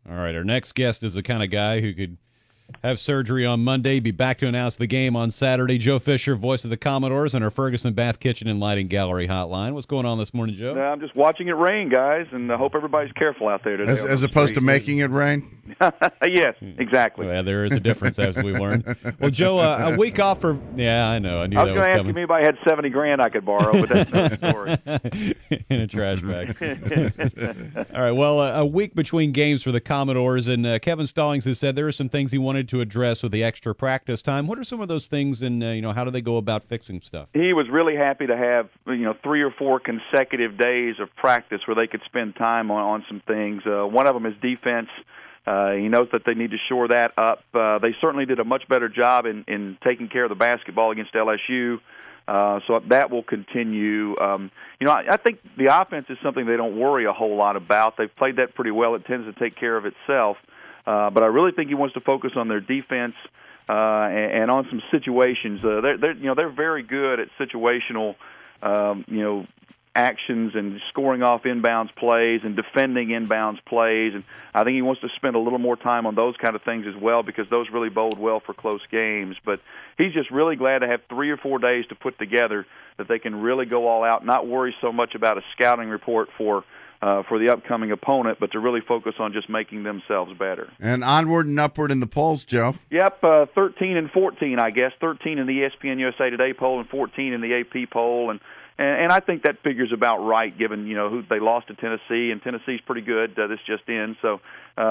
All right, our next guest is the kind of guy who could have surgery on Monday, be back to announce the game on Saturday. Joe Fisher, voice of the Commodores, and our Ferguson Bath Kitchen and Lighting Gallery hotline. What's going on this morning, Joe? I'm just watching it rain, guys, and I hope everybody's careful out there today. As opposed to making it rain? Yes, exactly. Yeah, there is a difference, as we learned. Well, Joe, a week off for... Yeah, I know. I knew that was coming. I was going to ask if anybody had $70,000 I could borrow, but that's another story. In a trash bag. All right, well, a week between games for the Commodores, and Kevin Stallings has said there are some things he wanted to address with the extra practice time. What are some of those things, and how do they go about fixing stuff? He was really happy to have 3 or 4 consecutive days of practice where they could spend time on some things. One of them is defense. He knows that they need to shore that up. They certainly did a much better job in taking care of the basketball against LSU. So that will continue. I think the offense is something they don't worry a whole lot about. They've played that pretty well. It tends to take care of itself. But I really think he wants to focus on their defense and on some situations. They're very good at situational, actions and scoring off inbounds plays and defending inbounds plays. And I think he wants to spend a little more time on those kind of things as well, because those really bode well for close games. But he's just really glad to have 3 or 4 days to put together that they can really go all out, not worry so much about a scouting report for the upcoming opponent, but to really focus on just making themselves better. And onward and upward in the polls, Joe. Yep, 13 and 14, I guess. 13 in the ESPN USA Today poll and 14 in the AP poll. And I think that figure's about right, given who they lost to Tennessee, and Tennessee's pretty good. This just in, so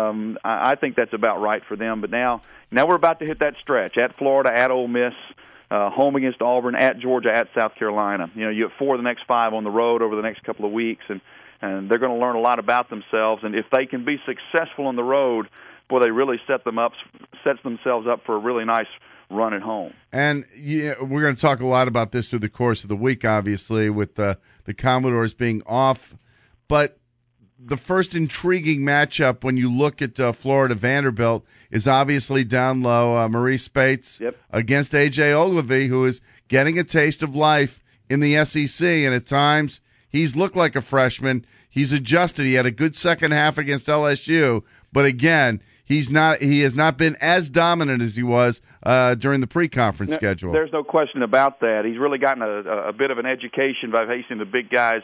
I think that's about right for them. But now we're about to hit that stretch at Florida, at Ole Miss, home against Auburn, at Georgia, at South Carolina. You have 4 of the next 5 on the road over the next couple of weeks, and they're going to learn a lot about themselves. And if they can be successful on the road, boy, they really sets themselves up for a really nice run at home. And we're going to talk a lot about this through the course of the week, obviously, with the Commodores being off. But the first intriguing matchup when you look at Florida Vanderbilt is obviously down low. Maurice Spates against A.J. Ogilvy, who is getting a taste of life in the SEC. And at times, he's looked like a freshman. He's adjusted. He had a good second half against LSU. But again, he has not been as dominant as he was during the pre-conference schedule. There's no question about that. He's really gotten a bit of an education by facing the big guys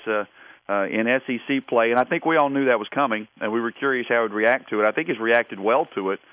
in SEC play, and I think we all knew that was coming, and we were curious how he would react to it. I think he's reacted well to it.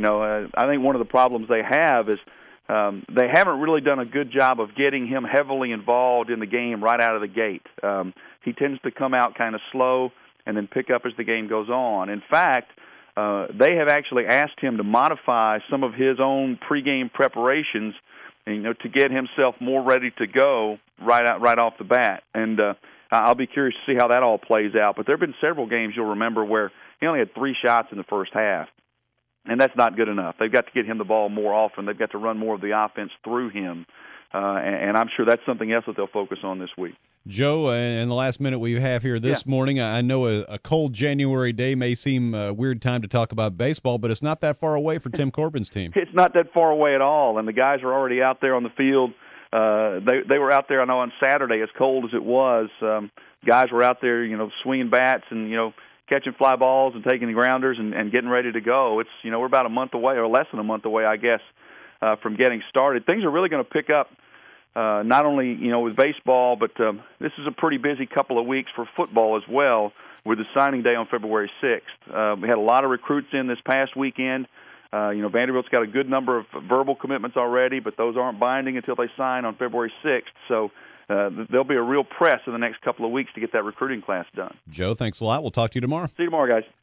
I think one of the problems they have is they haven't really done a good job of getting him heavily involved in the game right out of the gate. He tends to come out kind of slow and then pick up as the game goes on. In fact, they have actually asked him to modify some of his own pregame preparations, to get himself more ready to go right off the bat. And I'll be curious to see how that all plays out. But there have been several games you'll remember where he only had 3 shots in the first half, and that's not good enough. They've got to get him the ball more often. They've got to run more of the offense through him. And I'm sure that's something else that they'll focus on this week. Joe, in the last minute we have here this morning, I know a cold January day may seem a weird time to talk about baseball, but it's not that far away for Tim Corbin's team. It's not that far away at all, and the guys are already out there on the field. They were out there, I know, on Saturday, as cold as it was. Guys were out there, swinging bats and, catching fly balls and taking the grounders and getting ready to go. It's, we're about a month away, or less than a month away, I guess, from getting started. Things are really going to pick up. Not only, with baseball, but this is a pretty busy couple of weeks for football as well, with the signing day on February 6th. We had a lot of recruits in this past weekend. Vanderbilt's got a good number of verbal commitments already, but those aren't binding until they sign on February 6th. So there'll be a real press in the next couple of weeks to get that recruiting class done. Joe, thanks a lot. We'll talk to you tomorrow. See you tomorrow, guys.